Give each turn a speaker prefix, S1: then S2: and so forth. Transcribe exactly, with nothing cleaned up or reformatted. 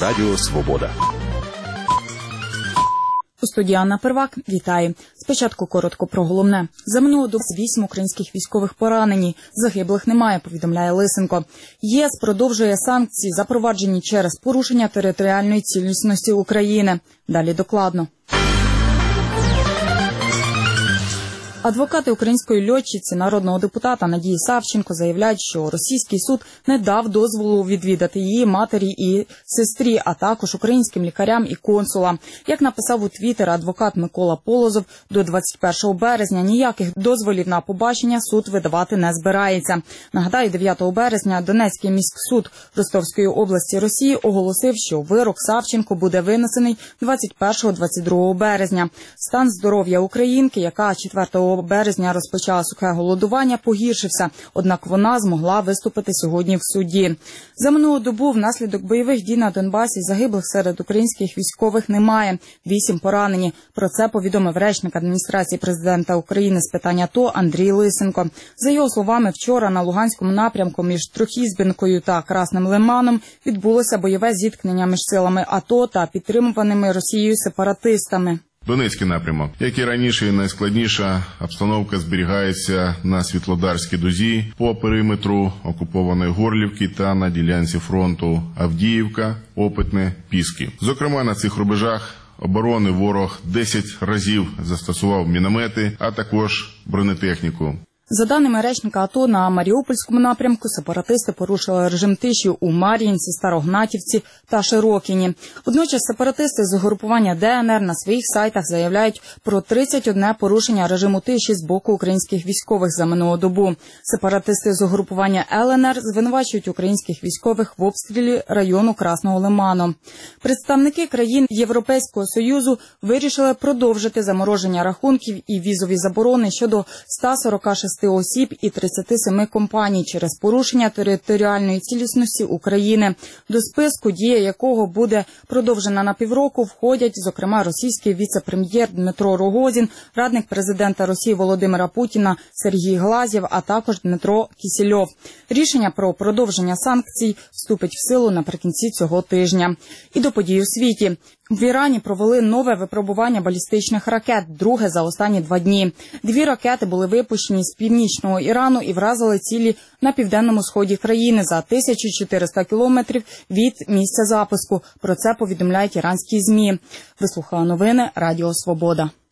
S1: Радіо Свобода.
S2: У студії Анна Первак. Вітаю. Спочатку коротко про головне. За минулу добу вісім українських військових поранені. Загиблих немає, повідомляє Лисенко. ЄС продовжує санкції, запроваджені через порушення територіальної цілісності України. Далі докладно. Адвокати української льотчиці, народного депутата Надії Савченко заявляють, що російський суд не дав дозволу відвідати її матері і сестрі, а також українським лікарям і консулам. Як написав у Твіттер адвокат Микола Полозов, до двадцять першого березня ніяких дозволів на побачення суд видавати не збирається. Нагадаю, дев'ятого березня Донецький міськсуд Ростовської області Росії оголосив, що вирок Савченко буде винесений двадцять першого - двадцять другого березня. Стан здоров'я українки, яка четвертого березня розпочала сухе голодування, погіршився, однак вона змогла виступити сьогодні в суді. За минулу добу внаслідок бойових дій на Донбасі загиблих серед українських військових немає. Вісім поранені. Про це повідомив речник адміністрації президента України з питань АТО Андрій Лисенко. За його словами, вчора на Луганському напрямку між Трохізбінкою та Красним Лиманом відбулося бойове зіткнення між силами АТО та підтримуваними Росією сепаратистами.
S3: Донецький напрямок. Як і раніше, найскладніша обстановка зберігається на Світлодарській дузі по периметру окупованої Горлівки та на ділянці фронту Авдіївка, Опитне, Піски. Зокрема, на цих рубежах оборони ворог десять разів застосував міномети, а також бронетехніку.
S2: За даними речника АТО, на Маріупольському напрямку сепаратисти порушили режим тиші у Мар'їнці, Старогнатівці та Широкіні. Водночас сепаратисти з угрупування ДНР на своїх сайтах заявляють про тридцять одне порушення режиму тиші з боку українських військових за минулу добу. Сепаратисти з угрупування ЛНР звинувачують українських військових в обстрілі району Красного Лиману. Представники країн Європейського Союзу вирішили продовжити замороження рахунків і візові заборони щодо ста сорока шести осіб і тридцяти семи компаній через порушення територіальної цілісності України, до списку дія якого буде продовжена на півроку, входять, зокрема, російський віце-прем'єр Дмитро Рогозін, радник президента Росії Володимира Путіна Сергій Глазєв, а також Дмитро Кісільов. Рішення про продовження санкцій вступить в силу наприкінці цього тижня. І до подій у світі. В Ірані провели нове випробування балістичних ракет, друге за останні два дні. Дві ракети були випущені з північного Ірану і вразили цілі на південному сході країни за тисячу чотириста кілометрів від місця запуску. Про це повідомляють іранські ЗМІ. Ви слухали новини Радіо Свобода.